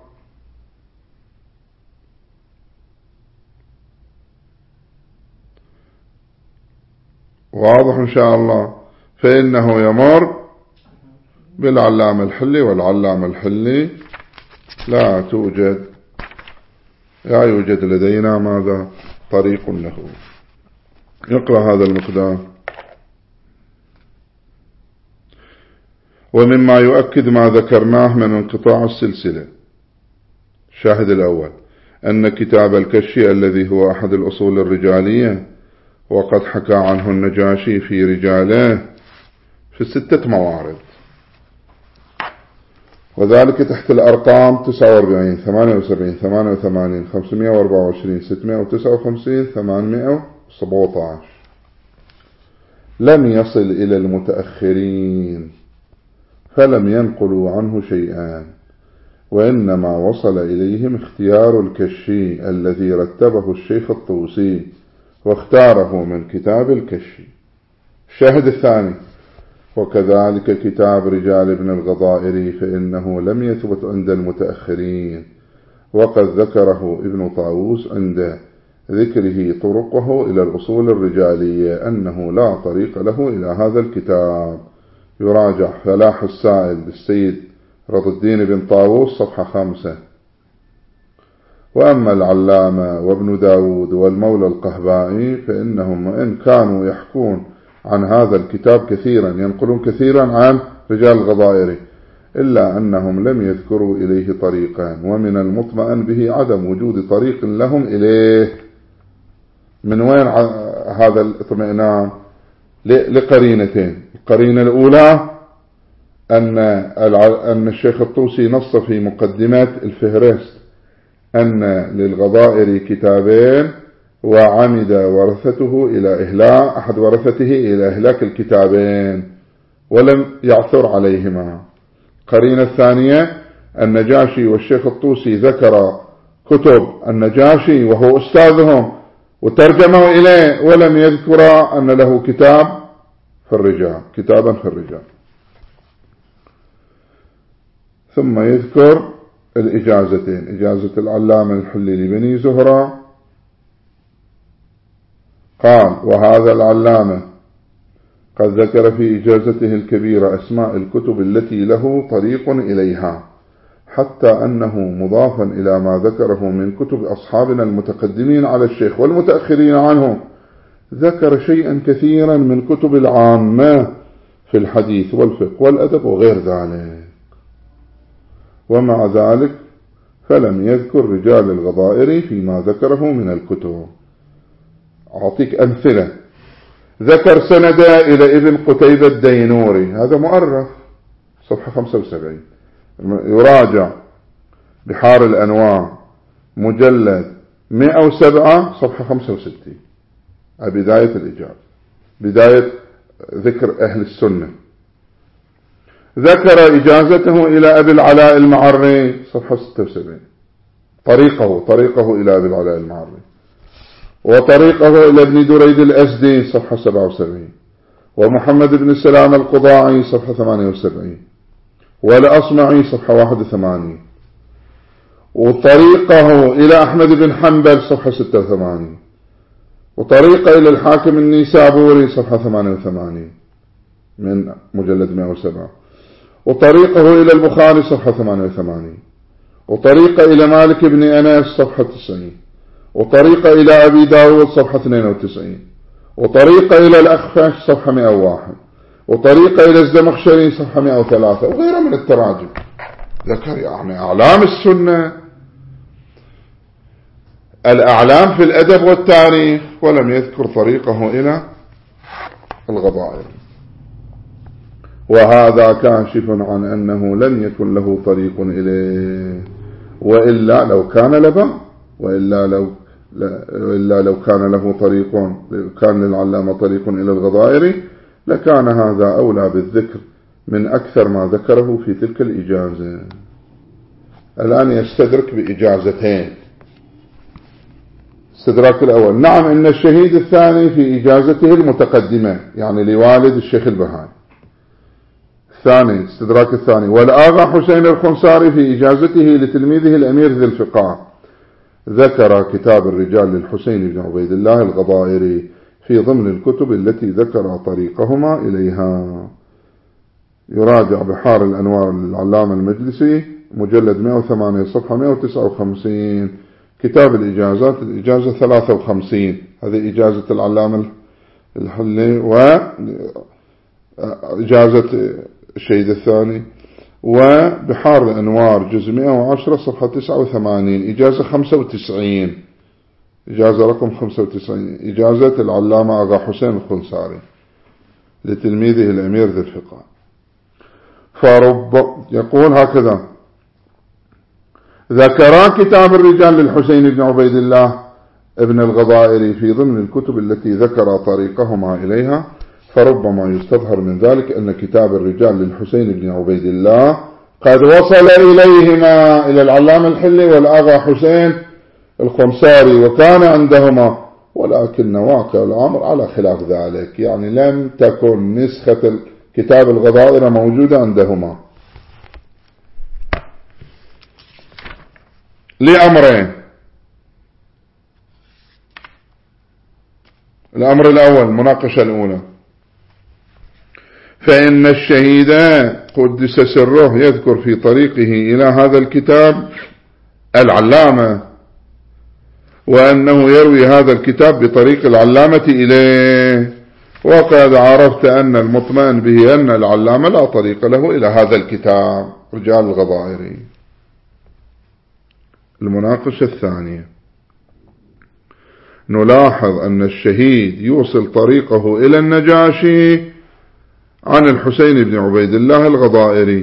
واضح إن شاء الله. فإنه يمر بالعلامة الحلي، والعلامة الحلي لا توجد لا يوجد لدينا ماذا طريق له. يقرأ هذا المقدار. ومما يؤكد ما ذكرناه من انقطاع السلسلة، الشاهد الأول أن كتاب الكشي الذي هو أحد الأصول الرجالية، وقد حكى عنه النجاشي في رجاله في ستة موارد، وذلك تحت الأرقام تسعة وأربعين ثمانية وسبعين ثمانية وثمانين خمسمائة وأربعة وعشرين ستمائة وتسعة وخمسين ثمانمائة وسبعة عشر. لم يصل إلى المتأخرين فلم ينقلوا عنه شيئا، وإنما وصل إليهم اختيار الكشي الذي رتبه الشيخ الطوسي واختاره من كتاب الكشي. الشاهد الثاني، وكذلك كتاب رجال ابن الغضائري فإنه لم يثبت عند المتأخرين، وقد ذكره ابن طاووس عند ذكره طرقه إلى الأصول الرجالية أنه لا طريق له إلى هذا الكتاب. يراجع فلاح السائل للسيد رضي الدين بن طاووس صفحة خمسة. وأما العلامة وابن داود والمولى القهبائي فإنهم وإن كانوا يحكون عن هذا الكتاب كثيرا، ينقلون كثيرا عن رجال الغضائري، إلا أنهم لم يذكروا إليه طريقا، ومن المطمئن به عدم وجود طريق لهم إليه. من وين هذا الاطمئنان؟ لقرينتين. القرينة الأولى أن أن الشيخ الطوسي نص في مقدمة الفهرست أن للغضائري كتابين، وعمد ورثته إلى إهلاك أحد ورثته إلى إهلاك الكتابين ولم يعثر عليهما. قرينة الثانية النجاشي والشيخ الطوسي ذكر كتب النجاشي وهو أستاذهم وترجمه إليه، ولم يذكر أن له كتاب في الرجال كتابا في الرجال. ثم يذكر الإجازتين، إجازة العلامة الحلي لبني زهرة، قال وهذا العلامة قد ذكر في إجازته الكبيرة أسماء الكتب التي له طريق إليها، حتى أنه مضافا إلى ما ذكره من كتب أصحابنا المتقدمين على الشيخ والمتأخرين عنه، ذكر شيئا كثيرا من كتب العامة في الحديث والفقه والأدب وغير ذلك. ومع ذلك فلم يذكر رجال الغضائري فيما ذكره من الكتب. أعطيك أمثلة. ذكر سندا إلى ابن قتيبة الدينوري، هذا مؤرخ، صفحة خمسة وسبعين. يراجع بحار الأنوار مجلد مئة وسبعة صفحة خمسة وستين، بداية الإجابة، بداية ذكر أهل السنة. ذكر إجازته إلى أبي العلاء المعري صفحة ستة وسبعين، طريقه طريقه إلى أبي العلاء المعري، وطريقه إلى ابن دريد الأسدي صفحة سبعة وسبعين، ومحمد بن سلام القضاعي صفحة ثمانية وسبعين، والأصمعي صفحة واحد وثمانين، وطريقه إلى أحمد بن حنبل صفحة ستة وثمانين، وطريقه إلى الحاكم النيسابوري صفحة ثمانية وثمانين من مجلد مئة وسبعة، وطريقه إلى البخاري صفحة ثمانية وثمانين، وطريقه إلى مالك بن أنس صفحة تسعين، وطريقه إلى أبي داود صفحة اثنين وتسعين، وطريقه إلى الأخفش صفحة مئة وواحد، وطريقه إلى الزمخشري صفحة مئة وثلاثة، وغيرها من التراجم. ذكر يعني أعلام السنة، الأعلام في الأدب والتاريخ، ولم يذكر طريقه إلى الغضائر. وهذا كاشف عن أنه لم يكن له طريق إليه، وإلا لو كان لبا وإلا لو إلا لو كان له طريق، كان للعلامة طريق إلى الغضائري لكان هذا أولى بالذكر من أكثر ما ذكره في تلك الإجازة. الآن يستدرك بإجازتين. استدراك الأول: نعم إن الشهيد الثاني في إجازته المتقدمة يعني لوالد الشيخ البهائي. الثاني استدراك الثاني: والآغا حسين الخنصاري في إجازته لتلميذه الأمير ذي الفقاع ذكر كتاب الرجال للحسين بن عبيد الله الغضائري في ضمن الكتب التي ذكر طريقهما إليها. يراجع بحار الأنوار للعلامة المجلسي مجلد مئة وثمانية صفحة مئة وتسعة وخمسين. كتاب الإجازات الإجازة ثلاثة وخمسين، هذه إجازة العلامة الحلي وإجازة الشهيد الثاني. وبحار الأنوار جزء مئة وعشرة صفحة تسعة وثمانين إجازة خمسة وتسعين، إجازة رقم خمسة وتسعين، إجازة العلامة آغا حسين الخنصاري لتلميذه الأمير ذي الفقاع. فرب يقول هكذا: ذكرا كتاب الرجال للحسين بن عبيد الله ابن الغضائري في ضمن الكتب التي ذكر طريقهما إليها، فربما يستظهر من ذلك أن كتاب الرجال للحسين بن عبيد الله قد وصل إليهما إلى العلامة الحلي والآغا حسين الخنصاري وكان عندهما، ولكن واقع الأمر على خلاف ذلك، يعني لم تكن نسخة كتاب الغضائر موجودة عندهما لأمرين: الأمر الأول مناقشة الأولى، فإن الشهيد قدس سره يذكر في طريقه إلى هذا الكتاب العلامة، وأنه يروي هذا الكتاب بطريق العلامة إليه، وقد عرفت أن المطمئن به أن العلامة لا طريق له إلى هذا الكتاب رجال الغضائري. المناقشة الثانية: نلاحظ أن الشهيد يوصل طريقه إلى النجاشي عن الحسين بن عبيد الله الغضائري،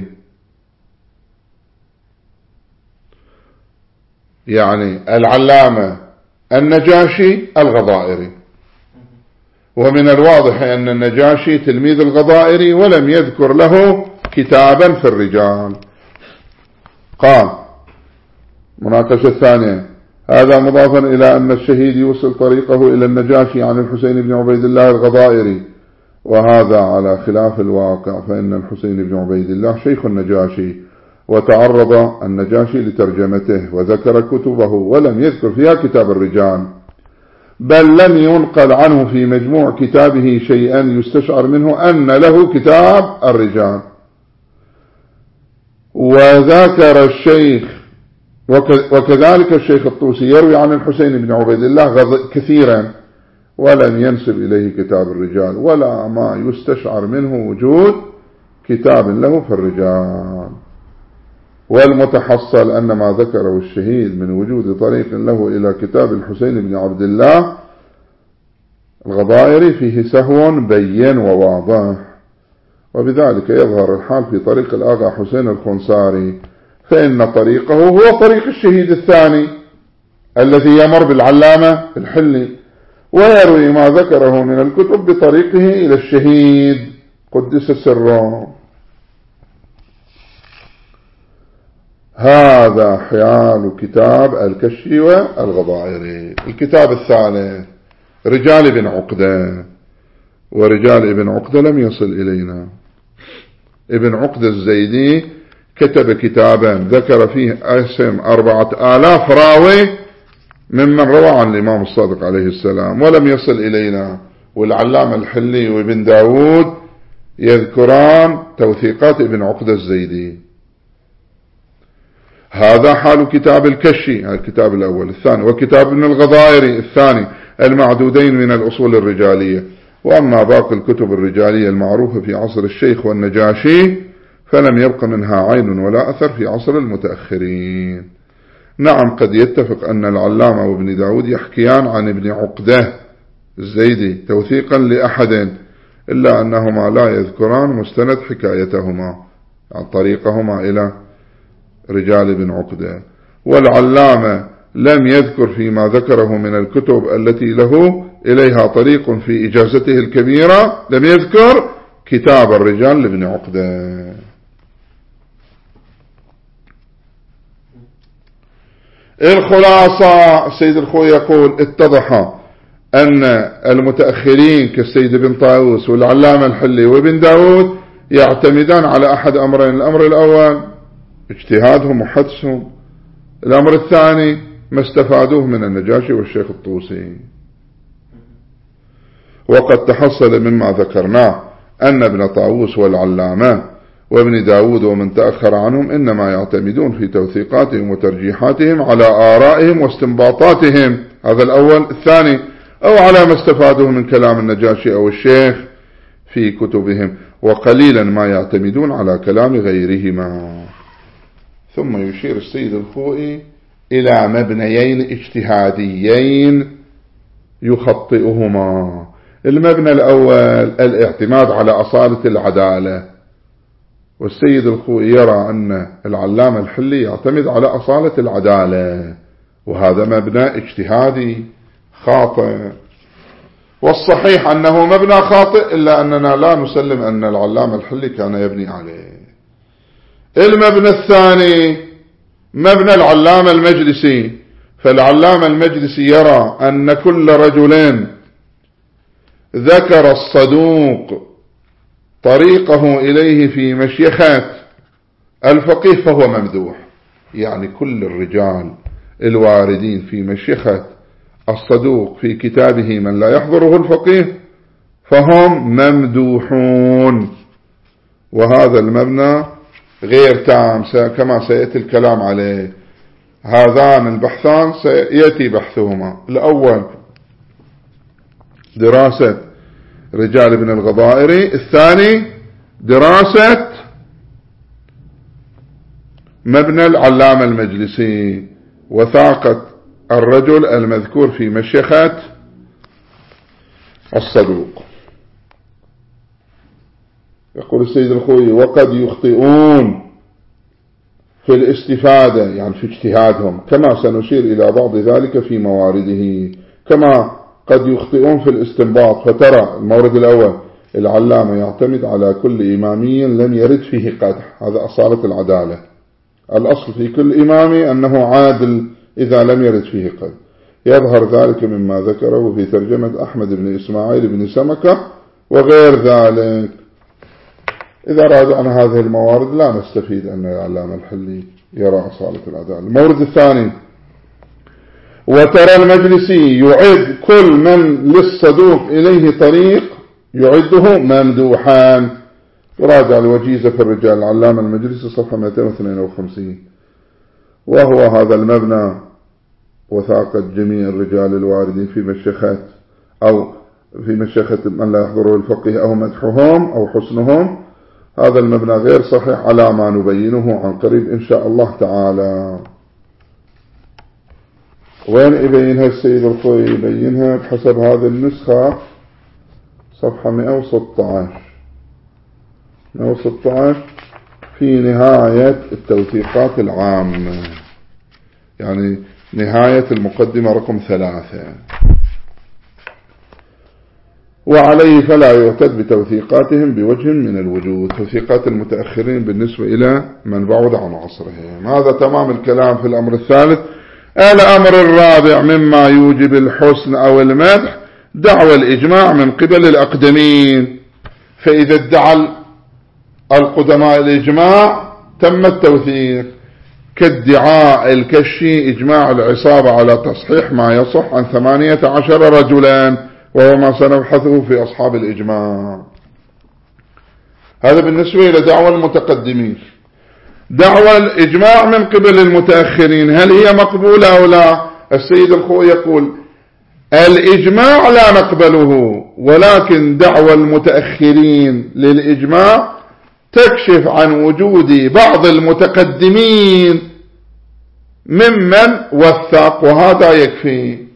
يعني العلامة النجاشي الغضائري، ومن الواضح أن النجاشي تلميذ الغضائري ولم يذكر له كتابا في الرجال. قال: مناقشة الثانية: هذا مضافا إلى أن الشهيد يوصل طريقه إلى النجاشي عن الحسين بن عبيد الله الغضائري، وهذا على خلاف الواقع، فإن الحسين بن عبيد الله شيخ النجاشي، وتعرض النجاشي لترجمته وذكر كتبه ولم يذكر فيها كتاب الرجال، بل لم ينقل عنه في مجموع كتابه شيئا يستشعر منه أن له كتاب الرجال. وذكر الشيخ وكذلك الشيخ الطوسي يروي عن الحسين بن عبيد الله كثيرا ولم ينسب إليه كتاب الرجال ولا ما يستشعر منه وجود كتاب له في الرجال. والمتحصل أن ما ذكره الشهيد من وجود طريق له إلى كتاب الحسين بن عبد الله الغضائري فيه سهو بين وواضح، وبذلك يظهر الحال في طريق الآغا حسين الخنصاري، فإن طريقه هو طريق الشهيد الثاني الذي يمر بالعلامة الحلي، ويروي ما ذكره من الكتب بطريقه إلى الشهيد قدس سره. هذا حيال كتاب الكشي والغضائري. الكتاب الثالث رجال ابن عقدة، ورجال ابن عقدة لم يصل إلينا. ابن عقدة الزيدي كتب كتابا ذكر فيه اسم أربعة آلاف راوي ممن روى عن الإمام الصادق عليه السلام ولم يصل إلينا، والعلامة الحلي وابن داود يذكران توثيقات ابن عقدة الزيدي. هذا حال كتاب الكشي الكتاب الأول. الثاني وكتاب ابن الغضائري الثاني المعدودين من الأصول الرجالية. وأما باقي الكتب الرجالية المعروفة في عصر الشيخ والنجاشي فلم يبق منها عين ولا أثر في عصر المتأخرين. نعم قد يتفق أن العلامة وابن داود يحكيان عن ابن عقدة الزيدي توثيقا لأحد إلا أنهما لا يذكران مستند حكايتهما عن طريقهما إلى رجال بن عقدة. والعلامة لم يذكر فيما ذكره من الكتب التي له إليها طريق في إجازته الكبيرة، لم يذكر كتاب الرجال لابن عقدة. الخلاصة السيد الخوي يقول اتضح أن المتأخرين كالسيد بن طاووس والعلامة الحلي وابن داود يعتمدان على أحد أمرين: الأمر الأول اجتهادهم وحدسهم، الأمر الثاني ما استفادوه من النجاشي والشيخ الطوسي. وقد تحصل مما ذكرناه أن ابن طاووس والعلامة وابن داود ومن تأخر عنهم إنما يعتمدون في توثيقاتهم وترجيحاتهم على آرائهم واستنباطاتهم، هذا الأول. الثاني أو على ما استفادوه من كلام النجاشي أو الشيخ في كتبهم، وقليلا ما يعتمدون على كلام غيرهما. ثم يشير السيد الخوئي إلى مبنيين اجتهاديين يخطئهما. المبنى الأول الاعتماد على أصالة العدالة، والسيد الخوئي يرى أن العلامة الحلي يعتمد على أصالة العدالة، وهذا مبنى اجتهادي خاطئ. والصحيح أنه مبنى خاطئ، إلا أننا لا نسلم أن العلامة الحلي كان يبني عليه. المبنى الثاني مبنى العلامة المجلسي، فالعلامة المجلسي يرى أن كل رجل ذكر الصدوق طريقه إليه في مشيخة الفقيه فهو ممدوح، يعني كل الرجال الواردين في مشيخة الصدوق في كتابه من لا يحضره الفقيه فهم ممدوحون. وهذا المبنى غير تام كما سيأتي الكلام عليه. هذان البحثان سيأتي بحثهما: الأول دراسة رجال ابن الغضائري، الثاني دراسة مبنى العلامة المجلسي وثاقة الرجل المذكور في مشيخة الصدوق. يقول السيد الخوئي: وقد يخطئون في الاستفادة، يعني في اجتهادهم، كما سنشير إلى بعض ذلك في موارده، كما قد يخطئون في الاستنباط. فترى المورد الأول العلامة يعتمد على كل إمامي لم يرد فيه قدح، هذا أصالة العدالة. الأصل في كل إمامي أنه عادل إذا لم يرد فيه قدح. يظهر ذلك مما ذكره في ترجمة أحمد بن إسماعيل بن سمكة وغير ذلك. إذا راجعنا هذه الموارد لا نستفيد أن العلامة الحلي يرى أصالة العدالة. المورد الثاني: وترى المجلسي يعد كل من للصدوق إليه طريق يعده ممدوحان. وراجع الوجيزة في الرجال العلامة المجلسي صفحة مئتين واثنين وخمسين. وهو هذا المبنى وثاقة جميع الرجال الواردين في مشيخة أو في مشيخة من لا يحضره الفقيه أو مدحهم أو حسنهم. هذا المبنى غير صحيح على ما نبينه عن قريب إن شاء الله تعالى. وين يبينها السيد الخوئي؟ يبينها بحسب هذه النسخة صفحة مئة وستة عشر مئة وستة عشر في نهاية التوثيقات العامة، يعني نهاية المقدمة رقم ثلاثة. وعليه فلا يعتد بتوثيقاتهم بوجه من الوجود، توثيقات المتأخرين بالنسبة إلى من بعد عن عصرهم. هذا تمام الكلام في الأمر الثالث. الأمر الرابع مما يوجب الحسن أو المدح دعوى الإجماع من قبل الأقدمين. فإذا ادعى القدماء الإجماع تم التوثيق، كادعاء الكشي إجماع العصابة على تصحيح ما يصح عن ثمانية عشر رجلا، وهو ما سنبحثه في أصحاب الإجماع. هذا بالنسبة إلى دعوى المتقدمين. دعوى الإجماع من قبل المتأخرين هل هي مقبولة أو لا؟ السيد الخوئي يقول الإجماع لا نقبله، ولكن دعوى المتأخرين للإجماع تكشف عن وجود بعض المتقدمين ممن وثق، وهذا يكفي.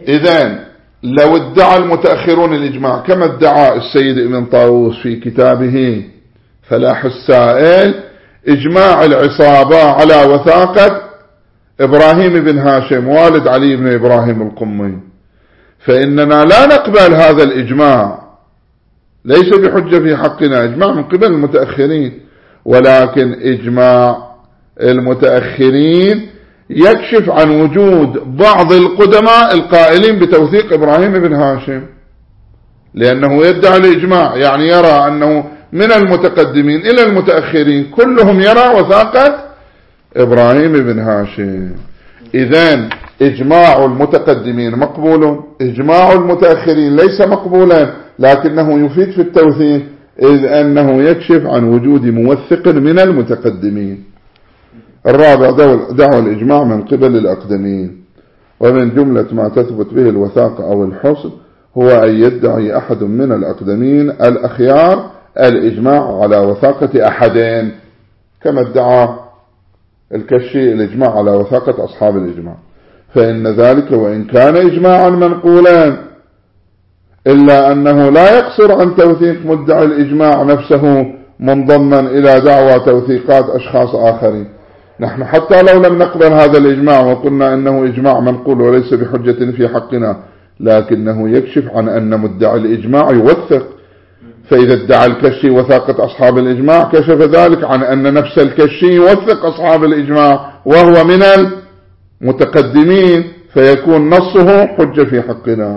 إذن لو ادعى المتأخرون الإجماع كما ادعى السيد ابن طاووس في كتابه فلاح السائل إجماع العصابة على وثاقة إبراهيم بن هاشم والد علي بن إبراهيم القمي، فإننا لا نقبل هذا الإجماع، ليس بحجة في حقنا، إجماع من قبل المتأخرين، ولكن إجماع المتأخرين يكشف عن وجود بعض القدماء القائلين بتوثيق إبراهيم بن هاشم، لأنه يدعي الإجماع، يعني يرى أنه من المتقدمين إلى المتأخرين كلهم يرى وثاقة إبراهيم بن هاشم. إذن إجماع المتقدمين مقبول، إجماع المتأخرين ليس مقبولا، لكنه يفيد في التوثيق إذ أنه يكشف عن وجود موثق من المتقدمين. الرابع دعوى الإجماع من قبل الأقدمين، ومن جملة ما تثبت به الوثاقة أو الحصن هو أن يدعي أحد من الأقدمين الأخيار الإجماع على وثاقة أحدين، كما ادعى الكشي الإجماع على وثاقة أصحاب الإجماع، فإن ذلك وإن كان إجماعا منقولا إلا أنه لا يقصر عن توثيق مدعي الإجماع نفسه منضما إلى دعوى توثيقات أشخاص آخرين. نحن حتى لو لم نقبل هذا الإجماع وقلنا إنه إجماع منقول وليس بحجة في حقنا، لكنه يكشف عن أن مدعي الإجماع يوثق، فإذا ادعى الكشي وثاقة أصحاب الإجماع كشف ذلك عن أن نفس الكشي يوثق أصحاب الإجماع وهو من المتقدمين، فيكون نصه حجة في حقنا.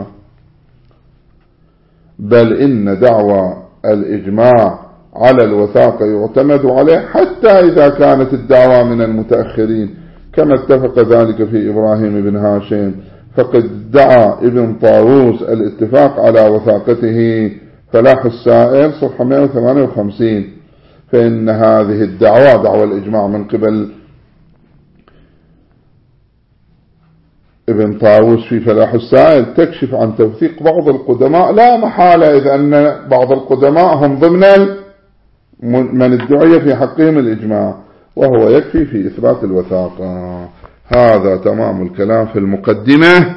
بل إن دعوى الإجماع على الوثاقة يعتمد عليه حتى إذا كانت الدعوى من المتأخرين، كما اتفق ذلك في إبراهيم بن هاشم، فقد ادعى ابن طاووس الاتفاق على وثاقته فلاح السائل صفحة مئة وثمانية وخمسين، فإن هذه الدعوى دعوى الإجماع من قبل ابن طاووس في فلاح السائل تكشف عن توثيق بعض القدماء لا محالة، إذ أن بعض القدماء هم ضمن من ادعي في حقهم الإجماع، وهو يكفي في إثبات الوثاقة. هذا تمام الكلام في المقدمة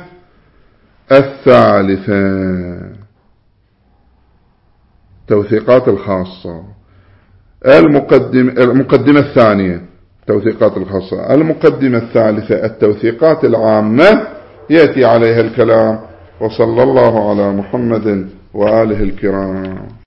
الثالثة، توثيقات الخاصة. المقدمة المقدمة الثانية توثيقات الخاصة. المقدمة الثالثة التوثيقات العامة يأتي عليها الكلام. وصلى الله على محمد وآله الكرام.